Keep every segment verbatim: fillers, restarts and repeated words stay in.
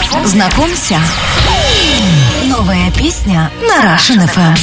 Знакомься. Новая песня на Russian эф эм.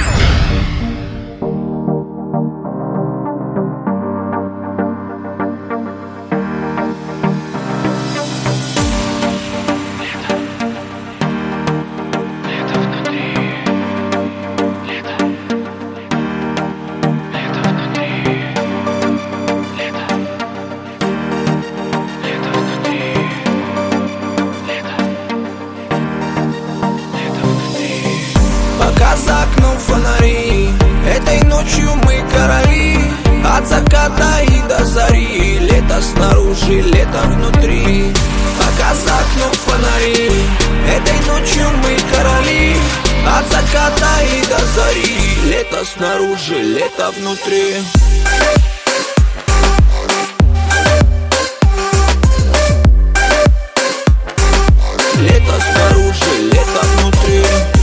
За окном фонари, этой ночью мы короли. От заката и до зари, лето снаружи, лето внутри. Пока за окном фонари, этой ночью мы короли. От заката и до зари, лето снаружи, лето внутри. Лето снаружи, лето внутри.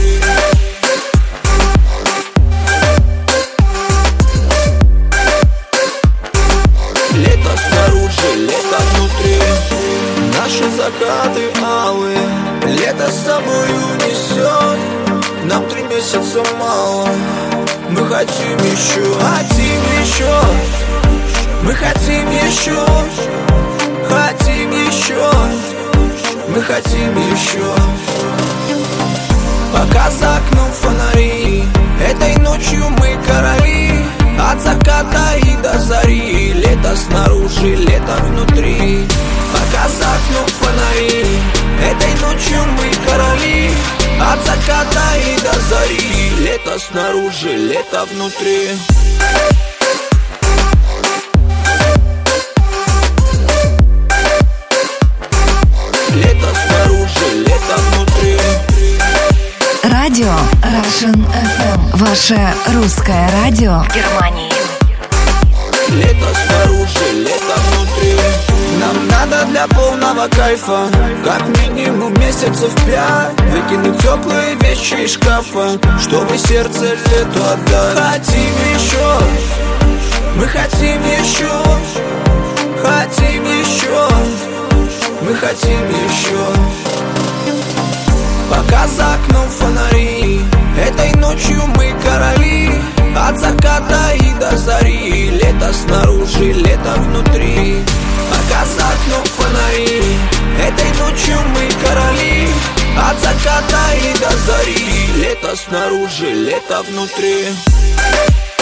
Лето внутри, наши закаты алые, лето с собой унесет. Нам три месяца мало, мы хотим еще, хотим еще. Мы хотим еще, хотим еще. Мы хотим еще. Пока за окном фонари, этой ночью мы короли. От заката и до зари, лето снаружи, лето внутри. Пока за окном фонари, этой ночью мы короли. От заката и до зари, лето снаружи, лето внутри. Лето снаружи, лето внутри. Радио Russian эф эм. Ваше русское радио Германии. Лето снаружи, лето внутри. Нам надо для полного кайфа как минимум месяцев пять выкинуть теплые вещи из шкафа, чтобы сердце лету отдать. Хотим еще, мы хотим еще. Хотим еще, мы хотим еще. Пока за окном фонари, этой ночью мы короли. От заката и до зари, лето снаружи, лето внутри. Пока за окном фонари, этой ночью мы короли. От заката и до зари, лето снаружи, лето внутри.